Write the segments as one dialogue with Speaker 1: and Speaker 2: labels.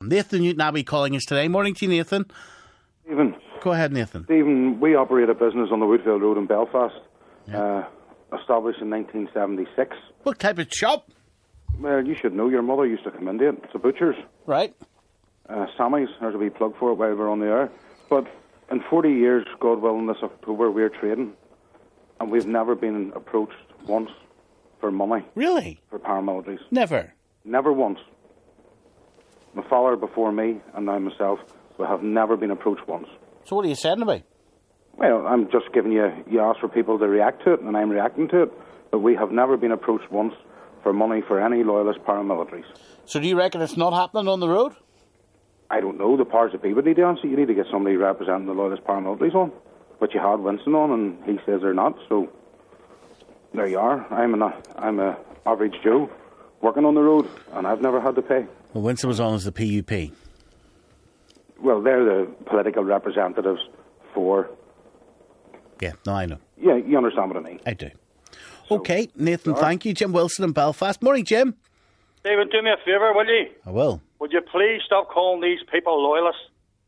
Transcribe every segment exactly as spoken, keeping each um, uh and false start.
Speaker 1: Nathan Newton Abbey calling us today. Morning to you, Nathan.
Speaker 2: Stephen.
Speaker 1: Go ahead, Nathan.
Speaker 2: Stephen, we operate a business on the Woodfield Road in Belfast, yeah. uh, established in nineteen seventy-six.
Speaker 1: What type of shop?
Speaker 2: Well, you should know. Your mother used to come into it. It's a butcher's.
Speaker 1: Right.
Speaker 2: Uh, Sammy's. There's a wee plug for it while we're on the air. But in forty years, God willing, this October, we're trading, and we've never been approached once for money.
Speaker 1: Really?
Speaker 2: For paramilitaries.
Speaker 1: Never?
Speaker 2: Never once. My father before me, and now myself, we have never been approached once.
Speaker 1: So what are you saying to me?
Speaker 2: Well, I'm just giving you, you ask for people to react to it, and I'm reacting to it, but we have never been approached once for money for any loyalist paramilitaries.
Speaker 1: So do you reckon it's not happening on the road?
Speaker 2: I don't know. The powers that be would need to answer. You need to get somebody representing the loyalist paramilitaries on, but you had Winston on, and he says they're not, so there you are. I'm an I'm a average Joe working on the road, and I've never had to pay.
Speaker 1: Well, Winston was on as the P U P.
Speaker 2: Well, they're the political representatives for...
Speaker 1: Yeah, no, I know.
Speaker 2: Yeah, you understand what I mean.
Speaker 1: I do. So, okay, Nathan, sorry. Thank you. Jim Wilson in Belfast. Morning, Jim.
Speaker 3: David, do me a favour, will you?
Speaker 1: I will.
Speaker 3: Would you please stop calling these people loyalists?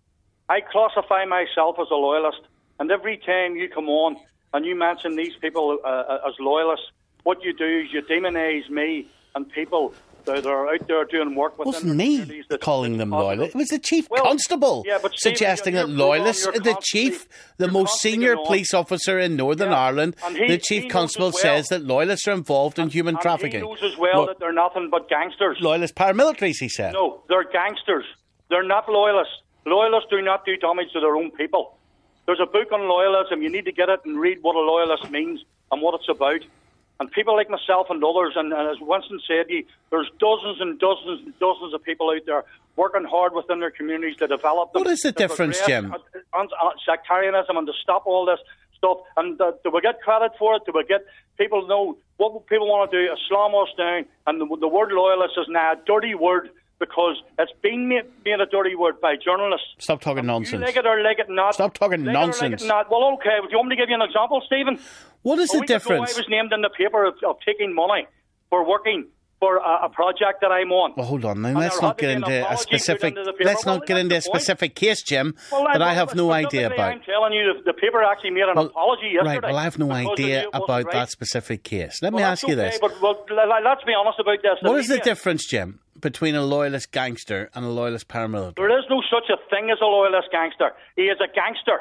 Speaker 3: I classify myself as a loyalist, and every time you come on and you mention these people uh, as loyalists, what you do is you demonise me and people that are out there doing work within
Speaker 1: wasn't me calling them loyalists. It was the chief well, constable yeah, but Stephen, suggesting you're, you're that loyalists, the chief, the most senior police officer in Northern yeah. Ireland, he, the chief constable well. says that loyalists are involved in
Speaker 3: and,
Speaker 1: human
Speaker 3: and
Speaker 1: trafficking.
Speaker 3: He knows as well Lo- that they're nothing but gangsters.
Speaker 1: Loyalist paramilitaries, he said.
Speaker 3: No, they're gangsters. They're not loyalists. Loyalists do not do damage to their own people. There's a book on loyalism. You need to get it and read what a loyalist means and what it's about. And people like myself and others, and, and as Winston said, you, there's dozens and dozens and dozens of people out there working hard within their communities to develop them.
Speaker 1: What is the difference, Jim?
Speaker 3: On, on sectarianism and to stop all this stuff. And uh, do we get credit for it? Do we get people know what people want to do? Islam us down. And the, the word loyalist is now a dirty word because it's been made, made a dirty word by journalists.
Speaker 1: Stop talking nonsense.
Speaker 3: You like it or like it not.
Speaker 1: Stop talking
Speaker 3: like
Speaker 1: nonsense.
Speaker 3: It or like it not. Well, okay. Do you want me to give you an example, Stephen?
Speaker 1: What is
Speaker 3: a
Speaker 1: the difference?
Speaker 3: Ago, I was named in the paper of, of taking money for working for a, a project that I'm on.
Speaker 1: Well, hold on now. Let's not get into a specific. Let's not get into a specific case, Jim, well, that I have no idea about.
Speaker 3: I'm telling you, the, the paper actually made an
Speaker 1: well,
Speaker 3: apology yesterday.
Speaker 1: Right. Well, I have no idea about right. that specific case. Let
Speaker 3: well,
Speaker 1: me ask
Speaker 3: okay,
Speaker 1: you this.
Speaker 3: But well, let's be honest about this.
Speaker 1: What is the difference, Jim, between a loyalist gangster and a loyalist paramilitary?
Speaker 3: There is no such a thing as a loyalist gangster. He is a gangster.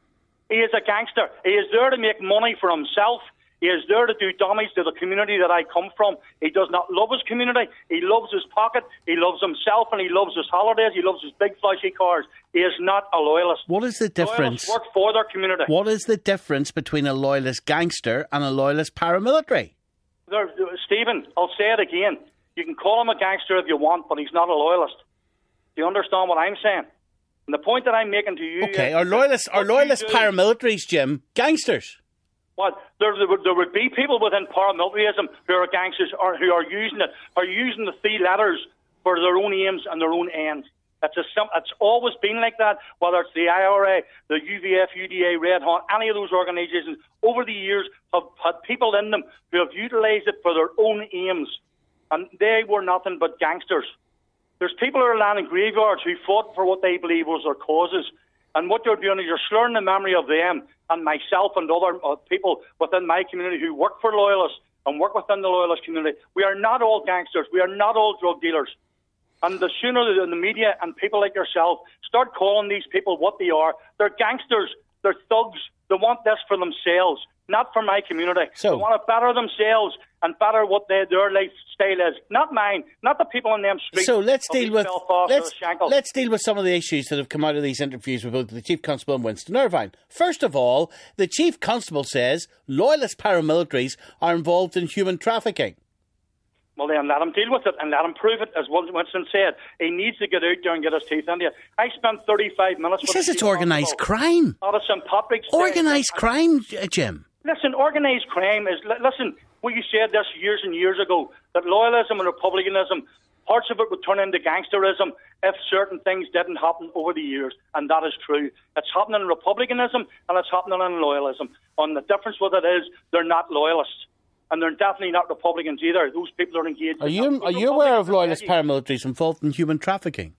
Speaker 3: He is a gangster. He is there to make money for himself. He is there to do damage to the community that I come from. He does not love his community. He loves his pocket. He loves himself, and he loves his holidays. He loves his big flashy cars. He is not a loyalist.
Speaker 1: What is the difference?
Speaker 3: Loyalists work for their community.
Speaker 1: What is the difference between a loyalist gangster and a loyalist paramilitary?
Speaker 3: There, Stephen, I'll say it again. You can call him a gangster if you want, but he's not a loyalist. Do you understand what I'm saying? And the point that I'm making to you...
Speaker 1: Okay, are loyalists, are loyalist paramilitaries, Jim, gangsters?
Speaker 3: What? There, there, would, there would be people within paramilitarism who are gangsters or who are using it, are using the three letters for their own aims and their own ends. It's, a, it's always been like that, whether it's the I R A, the U V F, U D A, Red Hunt, any of those organisations over the years have had people in them who have utilised it for their own aims. And they were nothing but gangsters. There's people who are landing graveyards who fought for what they believe was their causes. And what you're doing is you're slurring the memory of them and myself and other uh, people within my community who work for loyalists and work within the loyalist community. We are not all gangsters. We are not all drug dealers. And the sooner the, the media and people like yourself start calling these people what they are, they're gangsters, they're thugs. They want this for themselves, not for my community.
Speaker 1: So,
Speaker 3: they want to better themselves and better what they, their lifestyle is. Not mine, not the people in them streets.
Speaker 1: So let's deal with let's, let's deal with some of the issues that have come out of these interviews with both the Chief Constable and Winston Irvine. First of all, the Chief Constable says loyalist paramilitaries are involved in human trafficking.
Speaker 3: Well, then let him deal with it and let him prove it, as Winston said. He needs to get out there and get his teeth into it. I spent thirty-five minutes...
Speaker 1: He says it's organised crime.
Speaker 3: Out of Saint Patrick's Day.
Speaker 1: Organised crime, Jim.
Speaker 3: Listen, organised crime is... Listen, well, you said this years and years ago, that loyalism and republicanism, parts of it would turn into gangsterism if certain things didn't happen over the years, and that is true. It's happening in republicanism and it's happening in loyalism. And the difference with it is they're not loyalists. And they're definitely not Republicans either. Those people are engaged.
Speaker 1: Are you are you aware of loyalist paramilitaries involved in human trafficking?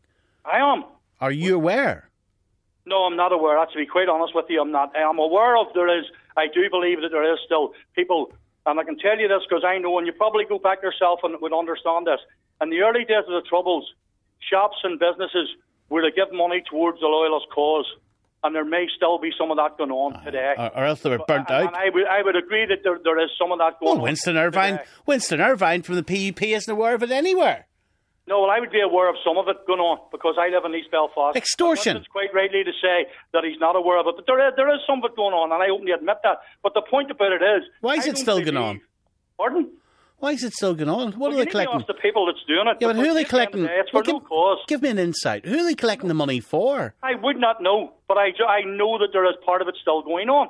Speaker 3: I am.
Speaker 1: Are you aware?
Speaker 3: No, I'm not aware. To be quite honest with you, I'm not. I'm aware of there is, I do believe that there is still people, and I can tell you this because I know, and you probably go back yourself and would understand this. In the early days of the Troubles, shops and businesses were to give money towards the Loyalist cause, and there may still be some of that going on today.
Speaker 1: Or, or else they were burnt
Speaker 3: and,
Speaker 1: out.
Speaker 3: And I would, I would agree that there, there is some of that going
Speaker 1: well,
Speaker 3: on.
Speaker 1: Winston Irvine,
Speaker 3: today.
Speaker 1: Winston Irvine from the P U P isn't aware of it anywhere.
Speaker 3: No, well, I would be aware of some of it going on because I live in East Belfast.
Speaker 1: Extortion.
Speaker 3: It's quite rightly to say that he's not aware of it, but there is, there is some of it going on, and I openly admit that. But the point about it is...
Speaker 1: Why is
Speaker 3: I
Speaker 1: it still
Speaker 3: believe,
Speaker 1: going on?
Speaker 3: Pardon?
Speaker 1: Why is it still going on? What
Speaker 3: well,
Speaker 1: are they collecting?
Speaker 3: You need to ask the people that's doing it.
Speaker 1: Yeah, but who are they collecting?
Speaker 3: The day, it's for
Speaker 1: well,
Speaker 3: no
Speaker 1: give,
Speaker 3: cause.
Speaker 1: Give me an insight. Who are they collecting the money for?
Speaker 3: I would not know, but I, I know that there is part of it still going on.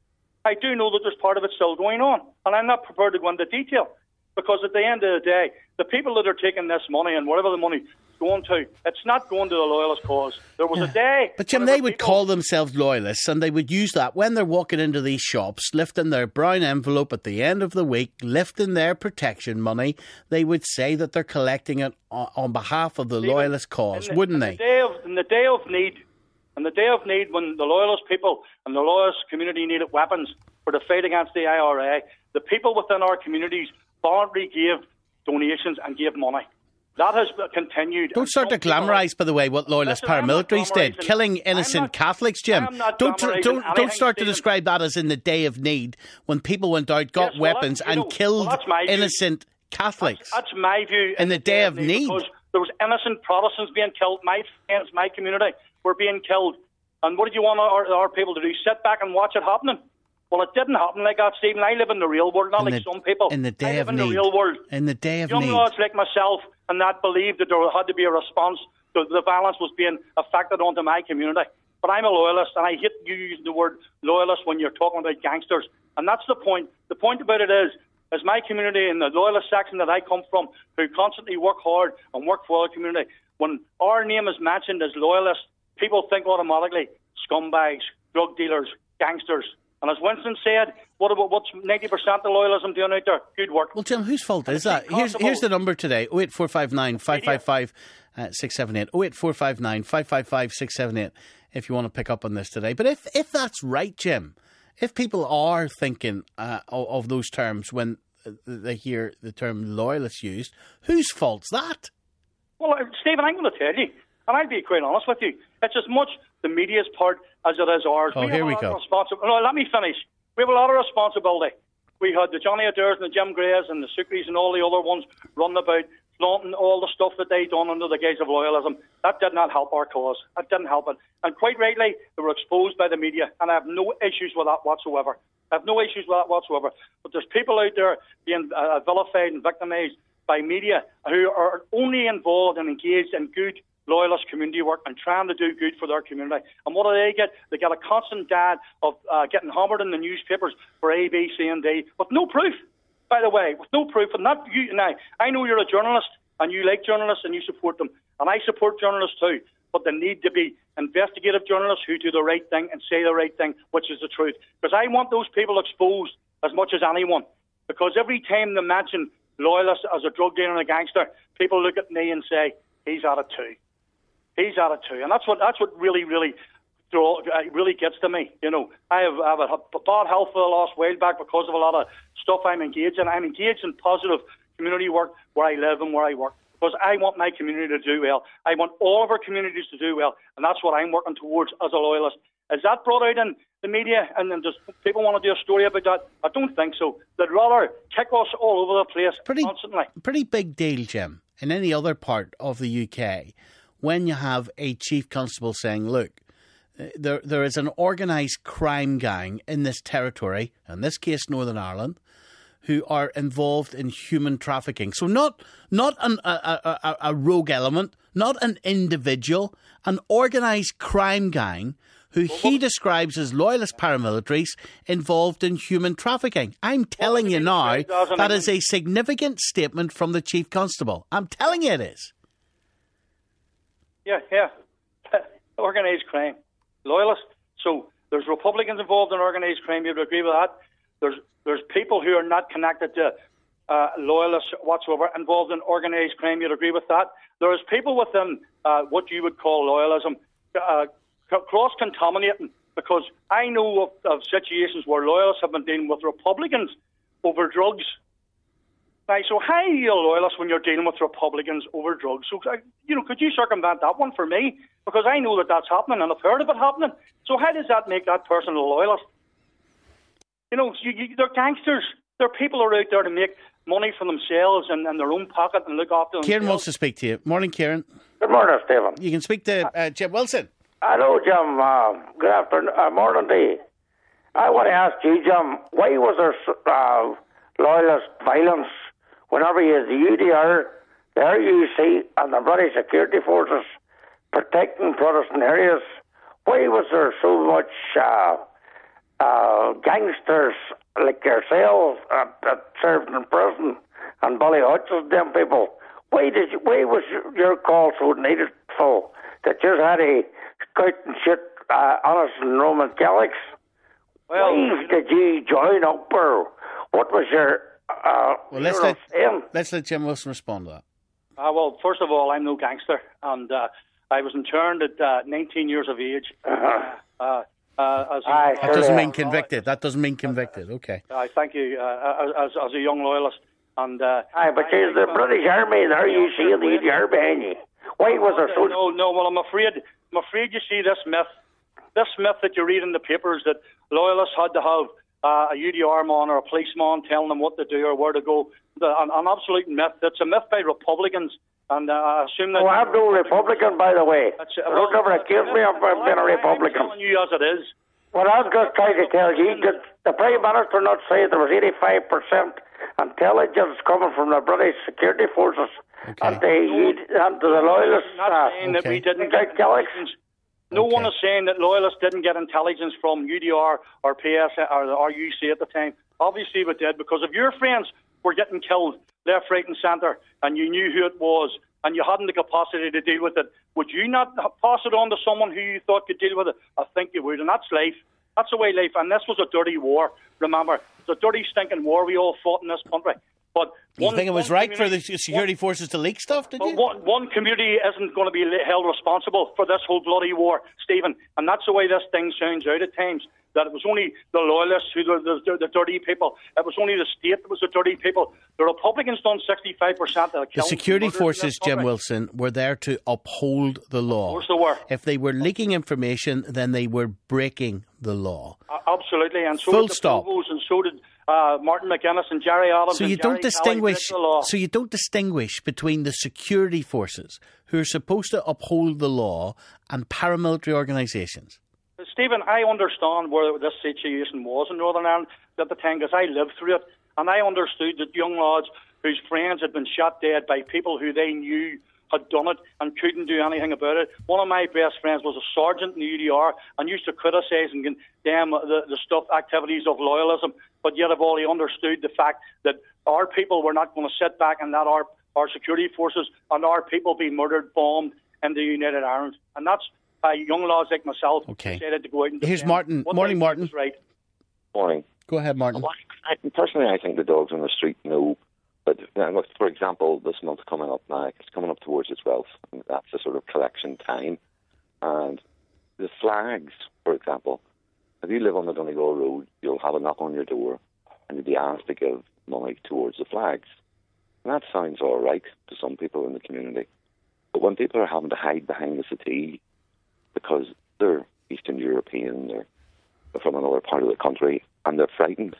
Speaker 3: I do know that there's part of it still going on, and I'm not prepared to go into detail. Because at the end of the day, the people that are taking this money and whatever the money is going to, it's not going to the Loyalist cause. There was
Speaker 1: yeah.
Speaker 3: a day...
Speaker 1: But Jim, they would
Speaker 3: people...
Speaker 1: call themselves Loyalists, and they would use that when they're walking into these shops, lifting their brown envelope at the end of the week, lifting their protection money. They would say that they're collecting it on, on behalf of the
Speaker 3: See,
Speaker 1: Loyalist cause,
Speaker 3: the,
Speaker 1: wouldn't
Speaker 3: in
Speaker 1: they?
Speaker 3: The day of, in the day of need, in the day of need, when the Loyalist people and the Loyalist community needed weapons for the fight against the I R A, the people within our communities voluntarily gave donations and gave money. That has continued.
Speaker 1: Don't start to glamorise, by the way, what Loyalist paramilitaries did, killing innocent not, Catholics, Jim. Don't don't don't start to describe that as in the day of need, when people went out, got yes, well, weapons, and know, killed well, innocent Catholics.
Speaker 3: That's, that's my view.
Speaker 1: In, in the, the day, day of need, need.
Speaker 3: Because there was innocent Protestants being killed. My friends, my community were being killed. And what did you want our, our people to do? Sit back and watch it happening? Well, it didn't happen like that, Stephen. I live in the real world, not in like the, some people.
Speaker 1: In the day
Speaker 3: I live
Speaker 1: of
Speaker 3: in
Speaker 1: need.
Speaker 3: the real world.
Speaker 1: In the day of
Speaker 3: Young
Speaker 1: need.
Speaker 3: Young lads like myself and that believed that there had to be a response to the violence was being affected onto my community. But I'm a loyalist, and I hate you using the word loyalist when you're talking about gangsters. And that's the point. The point about it is, as my community in the loyalist section that I come from, who constantly work hard and work for our community, when our name is mentioned as loyalist, people think automatically scumbags, drug dealers, gangsters. And as Winston said, what about what's ninety percent of loyalism doing out there? Good work.
Speaker 1: Well, Jim, whose fault is that? Here's, here's the number today, oh eight four five nine, five five five, six seven eight, oh eight four five nine, five five five, six seven eight, if you want to pick up on this today. But if, if that's right, Jim, if people are thinking uh, of, of those terms when they hear the term loyalist used, whose fault's that?
Speaker 3: Well, Stephen, I'm going to tell you, and I'll be quite honest with you, it's as much the media's part as it is ours.
Speaker 1: Oh,
Speaker 3: we
Speaker 1: here we go.
Speaker 3: Responsi- no, let me finish. We have a lot of responsibility. We had the Johnny Adair's and the Jim Greys and the Sucreys and all the other ones running about, flaunting all the stuff that they done under the guise of loyalism. That did not help our cause. That didn't help it. And quite rightly, they were exposed by the media, and I have no issues with that whatsoever. I have no issues with that whatsoever. But there's people out there being uh, vilified and victimised by media who are only involved and engaged in good loyalist community work and trying to do good for their community. And what do they get? They get a constant dad of uh, getting hammered in the newspapers for A, B, C and D with no proof, by the way, with no proof. And not you and I. I know you're a journalist and you like journalists and you support them. And I support journalists too. But there need to be investigative journalists who do the right thing and say the right thing, which is the truth. Because I want those people exposed as much as anyone. Because every time they mention loyalists as a drug dealer and a gangster, people look at me and say, he's at it too. He's at it too, and that's what that's what really, really, really gets to me. You know, I have, I have a bad health for the last while back because of a lot of stuff I'm engaged in. I'm engaged in positive community work where I live and where I work because I want my community to do well. I want all of our communities to do well, and that's what I'm working towards as a loyalist. Is that brought out in the media, and then does people want to do a story about that? I don't think so. They'd rather kick us all over the place
Speaker 1: pretty,
Speaker 3: constantly.
Speaker 1: Pretty big deal, Jim. In any other part of the U K, when you have a chief constable saying, look, there there is an organised crime gang in this territory, in this case Northern Ireland, who are involved in human trafficking. So not not an, a, a, a rogue element, not an individual, an organised crime gang who he describes as loyalist paramilitaries involved in human trafficking. I'm telling you now, that is a significant statement from the chief constable. I'm telling you it is.
Speaker 3: Yeah, yeah. Organised crime. Loyalist. So there's Republicans involved in organised crime, you would agree with that. There's there's people who are not connected to uh, loyalists whatsoever involved in organised crime, you'd agree with that. There's people within uh, what you would call loyalism, uh, cross-contaminating, because I know of, of situations where loyalists have been dealing with Republicans over drugs. Right, so how are you a loyalist when you're dealing with Republicans over drugs? So, you know, could you circumvent that one for me? Because I know that that's happening and I've heard of it happening. So how does that make that person a loyalist? You know, you, you, they're gangsters. They're people who are out there to make money for themselves and, and their own pocket and look after themselves.
Speaker 1: Kieran wants to speak to you. Morning, Kieran.
Speaker 4: Good morning, Stephen.
Speaker 1: You can speak to uh, Jim Wilson.
Speaker 4: Hello, Jim. Uh, good afternoon. Uh, morning to you. I want to ask you, Jim, why was there uh, loyalist violence whenever you had the U D R, the R U C and the British security forces protecting Protestant areas? Why was there so much uh, uh, gangsters like yourselves that, that served in prison and Ballyhutches, them people? Why did you, why was your call so needful that you had to go out and shoot uh, honest and Roman Catholics?
Speaker 3: Well,
Speaker 4: why did you join up, or what was your uh,
Speaker 1: well, let's let, let's let Jim Wilson respond to that.
Speaker 3: Uh, well, first of all, I'm no gangster, and uh, I was interned at uh, nineteen years of age.
Speaker 4: Uh-huh.
Speaker 3: Uh, uh, as a,
Speaker 4: Aye,
Speaker 1: that doesn't mean convicted. That doesn't mean convicted. Okay.
Speaker 3: I uh, thank you. Uh, as, as a young loyalist, and uh,
Speaker 4: Aye, but there's the British Army, the R U C, and the U D R behind you. Why was there so?
Speaker 3: No, no. Well, I'm afraid. I'm afraid you see this myth, this myth that you read in the papers that loyalists had to have uh, a U D R man or a policeman telling them what to do or where to go. The, an, an absolute myth. It's a myth by Republicans. And uh, I assume that...
Speaker 4: Oh, I'm no Republican, by the way.
Speaker 3: Uh,
Speaker 4: Don't ever accuse me of
Speaker 3: well,
Speaker 4: being a Republican.
Speaker 3: I'm telling you as it is.
Speaker 4: Well, I'm just trying to tell you, did the Prime Minister not say there was eighty-five percent intelligence coming from the British security forces
Speaker 1: okay.
Speaker 4: and, the, and to the loyalists?
Speaker 3: I'm not
Speaker 4: uh,
Speaker 3: saying
Speaker 1: okay.
Speaker 3: that we didn't
Speaker 4: get
Speaker 3: get intelligence. No
Speaker 1: okay.
Speaker 3: one is saying that loyalists didn't get intelligence from U D R or P S or the R U C at the time. Obviously we did, because if your friends were getting killed left, right and centre and you knew who it was and you hadn't the capacity to deal with it, would you not pass it on to someone who you thought could deal with it? I think you would, and that's life. That's the way life, and this was a dirty war, remember. It's a dirty, stinking war we all fought in this country. But
Speaker 1: you
Speaker 3: one,
Speaker 1: think it was right for the security one, forces to leak stuff, did you?
Speaker 3: One, one community isn't going to be held responsible for this whole bloody war, Stephen, and that's the way this thing sounds out at times. That it was only the loyalists who were the, the, the dirty people. It was only the state that was the dirty people. The Republicans done sixty-five percent of the
Speaker 1: The security forces, Jim Wilson, were there to uphold the law.
Speaker 3: Of course they were.
Speaker 1: If they were leaking information, then they were breaking the law.
Speaker 3: Uh, absolutely, and so
Speaker 1: Full
Speaker 3: did the
Speaker 1: stop.
Speaker 3: Provos, and so did uh, Martin McGuinness and Jerry Adams.
Speaker 1: So you
Speaker 3: and
Speaker 1: don't
Speaker 3: Jerry
Speaker 1: distinguish.
Speaker 3: Kelly
Speaker 1: So you don't distinguish between the security forces, who are supposed to uphold the law, and paramilitary organisations.
Speaker 3: Stephen, I understand where this situation was in Northern Ireland at the time, because I lived through it, and I understood that young lads whose friends had been shot dead by people who they knew had done it and couldn't do anything about it. One of my best friends was a sergeant in the U D R and used to criticise and condemn the, the stuff, activities of loyalism, but yet I've already understood the fact that our people were not going to sit back and let our, our security forces and our people be murdered, bombed in the United Ireland. And that's Uh, young lads like myself
Speaker 1: okay.
Speaker 3: decided to go out and
Speaker 1: Here's Martin.
Speaker 3: What
Speaker 1: Morning, Martin.
Speaker 3: Right.
Speaker 5: Morning.
Speaker 1: Go ahead, Martin.
Speaker 5: Well, I, personally, I think the dogs on the street know. But uh, for example, this month coming up now, it's coming up towards the twelfth, and that's the sort of collection time. And the flags, for example, if you live on the Donegal Road, you'll have a knock on your door, and you'll be asked to give money towards the flags. And that sounds all right to some people in the community. But when people are having to hide behind the settee because they're Eastern European, they're from another part of the country, and they're frightened.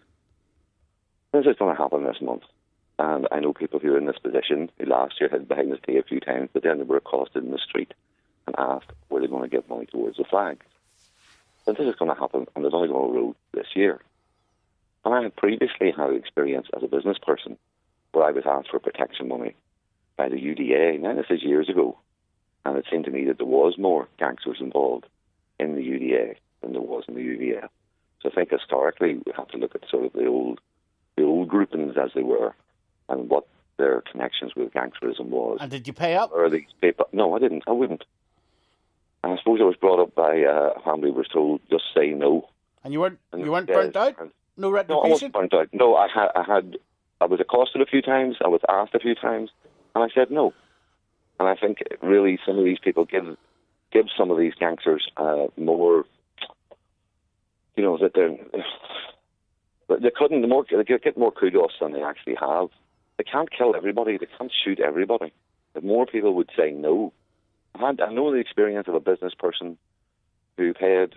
Speaker 5: This is going to happen this month. And I know people who are in this position who last year hid behind the settee a few times, but then they were accosted in the street and asked were they going to give money towards the flags. And this is going to happen on the Donegal Road this year. And I had previously had experience as a business person where I was asked for protection money by the U D A. Now, this is years ago. And it seemed to me that there was more gangsters involved in the U D A than there was in the U D A. So I think historically we have to look at sort of the old the old groupings as they were and what their connections with gangsterism was.
Speaker 1: And did you pay up?
Speaker 5: Or these people? No, I didn't. I wouldn't. And I suppose I was brought up by uh, a family who was told, just say no.
Speaker 1: And you weren't
Speaker 5: and
Speaker 1: you weren't
Speaker 5: yes,
Speaker 1: burnt out? No retribution?
Speaker 5: No, I wasn't burnt out. No, I had, I had, I was accosted a few times, I was asked a few times, and I said no. And I think really some of these people give give some of these gangsters uh, more, you know, that they're they couldn't more they get more kudos than they actually have. They can't kill everybody. They can't shoot everybody. If more people would say no, I, had, I know the experience of a business person who paid,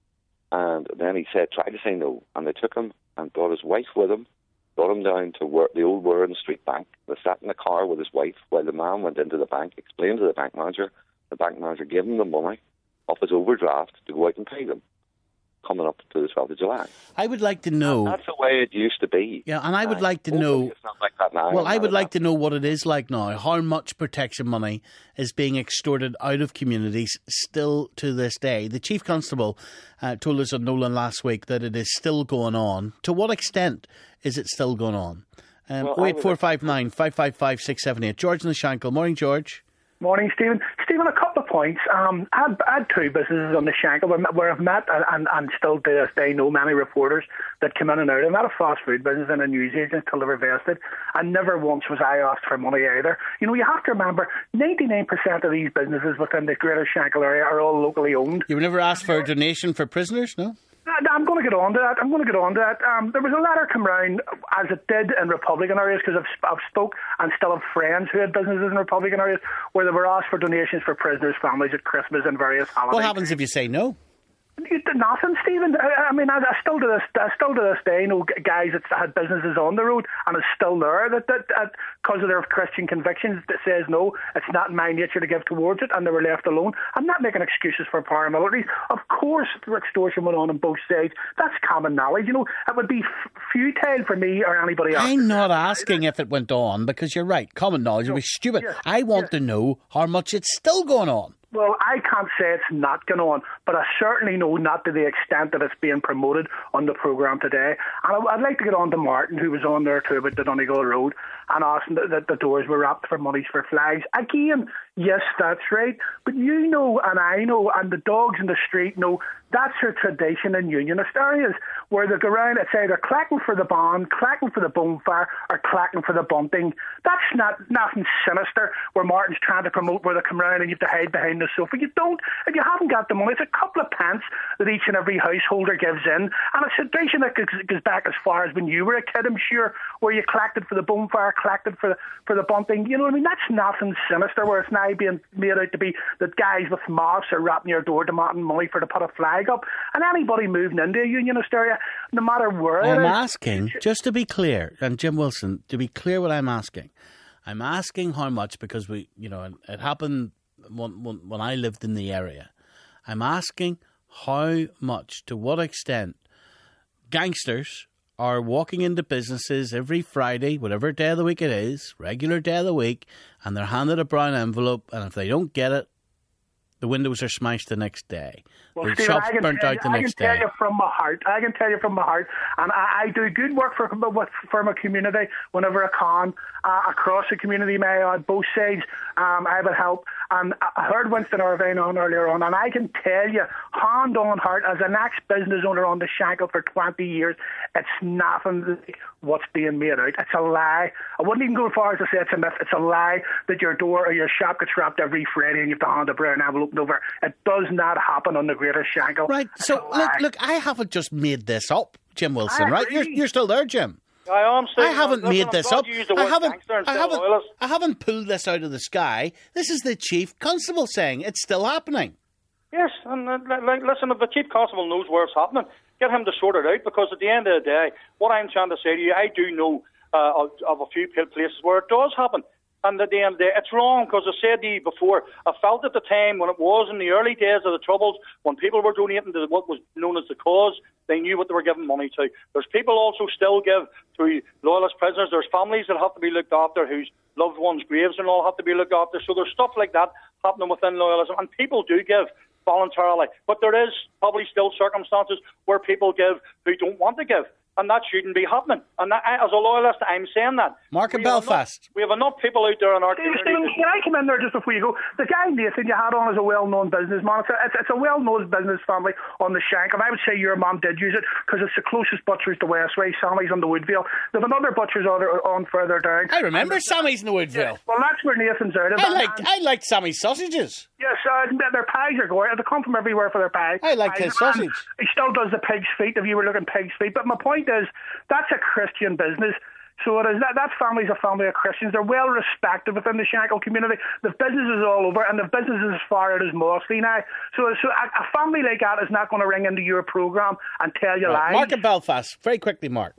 Speaker 5: and then he said try to say no, and they took him and brought his wife with him. Brought him down to work, the old Warren Street Bank. They sat in the car with his wife while the man went into the bank, explained to the bank manager. The bank manager gave him the money off his overdraft to go out and pay them, coming up to the twelfth of July.
Speaker 1: I would like to know...
Speaker 5: That's the way it used to be.
Speaker 1: Yeah, and I would uh, like to know...
Speaker 5: It's not like that now.
Speaker 1: Well, I would like to know what it is like now, how much protection money is being extorted out of communities still to this day. The Chief Constable uh, told us on Nolan last week that it is still going on. To what extent is it still going on? Um,
Speaker 5: well,
Speaker 1: oh eight four five nine, five five five, six seven eight. George in the Shankill. Morning, George.
Speaker 6: Morning, Stephen. Stephen, a couple of points. Um, I, had, I had two businesses on the Shankill where, where I've met and, and, and still to this day know many reporters that come in and out. I'm at a fast food business and a news agent till they were vested, and never once was I asked for money either. You know, you have to remember, ninety-nine percent of these businesses within the Greater Shankill area are all locally owned.
Speaker 1: You were never asked for a donation for prisoners, no?
Speaker 6: I'm going to get on to that. I'm going to get on to that. Um, there was a letter come round, as it did in Republican areas, because I've, I've spoke and still have friends who had businesses in Republican areas, where they were asked for donations for prisoners' families at Christmas and various holidays.
Speaker 1: What happens if you say no?
Speaker 6: You did nothing, Stephen. I, I mean, I, I still to this, I still to this day know guys that had businesses on the road and is still there that, that, that because of their Christian convictions, that says no, it's not in my nature to give towards it, and they were left alone. I'm not making excuses for paramilitaries. Of course, extortion went on on both sides. That's common knowledge. You know, it would be f- futile for me or anybody else.
Speaker 1: I'm not asking if it went on, because you're right. Common knowledge would be stupid. Yes, I want yes. to know how much it's still going on.
Speaker 6: Well, I can't say it's not going on, but I certainly know not to the extent that it's being promoted on the programme today. And I'd like to get on to Martin, who was on there too about the Donegal Road, and asking that, that the doors were wrapped for monies for flags. Again, yes, that's right. But you know, and I know, and the dogs in the street know, that's your tradition in unionist areas, where they go around, it's either clacking for the bond, clacking for the bonfire, or clacking for the bunting. That's not nothing sinister, where Martin's trying to promote where they come around and you have to hide behind the sofa. You don't. If you haven't got the money, it's a couple of pence that each and every householder gives in. And it's a tradition that goes back as far as when you were a kid, I'm sure, where you clacked it for the bonfire, clacked it for the, for the bunting. You know what I mean? That's nothing sinister, where it's now being made out to be that guys with moths are rapping your door demanding money for to put a flag up. And anybody moving into a unionist area, no matter where
Speaker 1: I'm
Speaker 6: it is,
Speaker 1: asking, just to be clear, and Jim Wilson, to be clear what I'm asking, I'm asking how much, because we, you know, it happened when, when, when I lived in the area. I'm asking how much, to what extent, gangsters are walking into businesses every Friday, whatever day of the week it is, regular day of the week, and they're handed a brown envelope, and if they don't get it, the windows are smashed the next day.
Speaker 6: Well,
Speaker 1: the
Speaker 6: Stephen,
Speaker 1: shops burnt out the
Speaker 6: I
Speaker 1: next
Speaker 6: day. I can tell
Speaker 1: day.
Speaker 6: you from my heart. I can tell you from my heart. And I, I do good work for, for my community whenever I can, uh, across the community, may I add, both sides. Um, I would help. And I heard Winston Irvine on earlier on, and I can tell you, hand on heart, as an ex-business owner on the Shankill for twenty years, it's nothing like what's being made out. It's a lie. I wouldn't even go as far as to say it's a myth. It's a lie that your door or your shop gets wrapped every Friday and you have to hand a brown envelope over. It does not happen on the Greater Shankill.
Speaker 1: Right, so look, look, I haven't just made this up, Jim Wilson, right? You're, you're still there, Jim.
Speaker 3: I am.
Speaker 1: I haven't made this up. I haven't. I haven't.
Speaker 3: Loyalist.
Speaker 1: I haven't pulled this out of the sky. This is the Chief Constable saying it's still happening.
Speaker 3: Yes, and uh, like, listen, if the Chief Constable knows where it's happening, get him to sort it out. Because at the end of the day, what I'm trying to say to you, I do know uh, of, of a few places where it does happen. And at the end of the day, it's wrong, because I said to you before, I felt at the time when it was in the early days of the Troubles, when people were donating to what was known as the cause, they knew what they were giving money to. There's people also still give to loyalist prisoners. There's families that have to be looked after, whose loved ones' graves and all have to be looked after. So there's stuff like that happening within loyalism, and people do give voluntarily. But there is probably still circumstances where people give who don't want to give. And that shouldn't be happening. And that, as a loyalist, I'm saying that.
Speaker 1: Mark in
Speaker 3: we
Speaker 1: Belfast.
Speaker 3: Have enough, we have enough people out there in our
Speaker 6: Stephen,
Speaker 3: community.
Speaker 6: Stephen, can I come in there just before you go? The guy Nathan you had on is a well-known businessman. It's a, it's, it's a well-known business family on the Shank, and I would say your mum did use it because it's the closest butcher's to Westway. Sammy's on the Woodville. There's another butcher's on, on further down.
Speaker 1: I remember Sammy's in the Woodville.
Speaker 6: Yeah, well, that's where Nathan's out.
Speaker 1: I liked, I liked Sammy's sausages.
Speaker 6: Yes, uh, their pies are great. They come from everywhere for their pie.
Speaker 1: I like his sausage.
Speaker 6: He still does the pig's feet, if you were looking pig's feet. But my point is, that's a Christian business. So it is that, that family's a family of Christians. They're well respected within the Shankill community. They've businesses all over, and they've businesses as far out as Mosley now. So, so a, a family like that is not going to ring into your programme and tell you
Speaker 1: right.
Speaker 6: lies.
Speaker 1: Mark in Belfast, very quickly, Mark.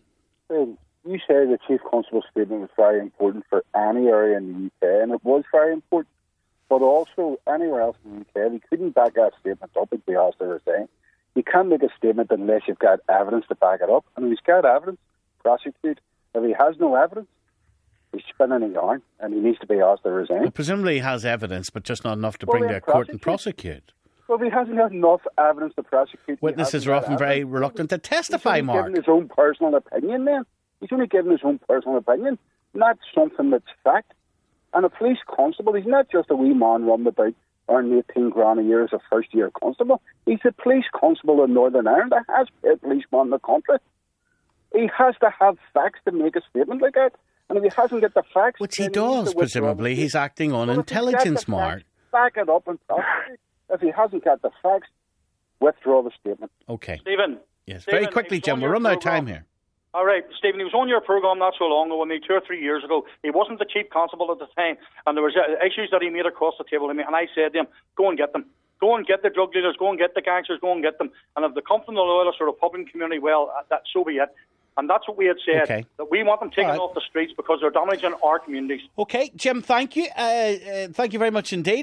Speaker 7: Um, you say the Chief Constable's statement was very important for any area in the U K, and it was very important. But also, anywhere else in the U K, we couldn't back that statement up if we asked her to say. You can't make a statement unless you've got evidence to back it up. And if he's got evidence, prosecute. If he has no evidence, he's spinning a yarn, and he needs to be asked to resign.
Speaker 1: Well, presumably he has evidence, but just not enough to
Speaker 7: well,
Speaker 1: bring to a court and prosecute.
Speaker 7: Well, if he hasn't got enough evidence to prosecute...
Speaker 1: Witnesses are often very reluctant to testify,
Speaker 7: he's
Speaker 1: Mark.
Speaker 7: He's giving his own personal opinion, then. He's only giving his own personal opinion, not something that's fact. And a police constable, he's not just a wee man running about earning eighteen grand a year as a first-year constable. He's a police constable in Northern Ireland that has paid policeman in the country. He has to have facts to make a statement like that. And if he hasn't got the facts...
Speaker 1: Which he does, he presumably. He's acting on well, intelligence, Mark.
Speaker 7: Facts, back it up and prosecute. If he hasn't got the facts, withdraw the statement.
Speaker 1: Okay.
Speaker 3: Stephen.
Speaker 1: Yes,
Speaker 3: Stephen,
Speaker 1: very quickly, Jim. We're running out of time here.
Speaker 3: All right, Stephen, he was on your programme not so long ago, I mean, two or three years ago. He wasn't the chief constable at the time, and there was uh, issues that he made across the table to me, and I said to him, go and get them. Go and get the drug dealers, go and get the gangsters, go and get them. And if they come from the loyalist or Republican community, well, uh, that so be it. And that's what we had said,
Speaker 1: okay.
Speaker 3: that we want them taken right. off the streets because they're damaging our communities.
Speaker 1: Okay, Jim, thank you. Uh, uh, thank you very much indeed.